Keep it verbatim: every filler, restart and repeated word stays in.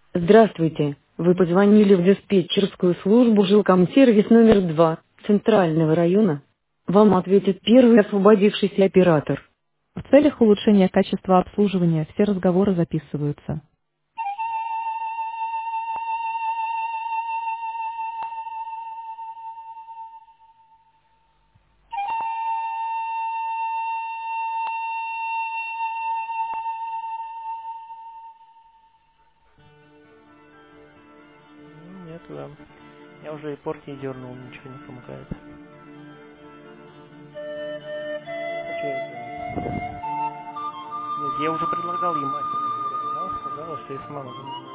Здравствуйте. Вы позвонили в диспетчерскую службу жилкомсервис номер два Центрального района. Вам ответит первый освободившийся оператор. В целях улучшения качества обслуживания все разговоры записываются. М, Нет, да. Я уже и порт не дернул, ничего не помогает. А что я сделал? Нет, я уже предлагал ей мастера, говорю, она сказала, что я сама могу.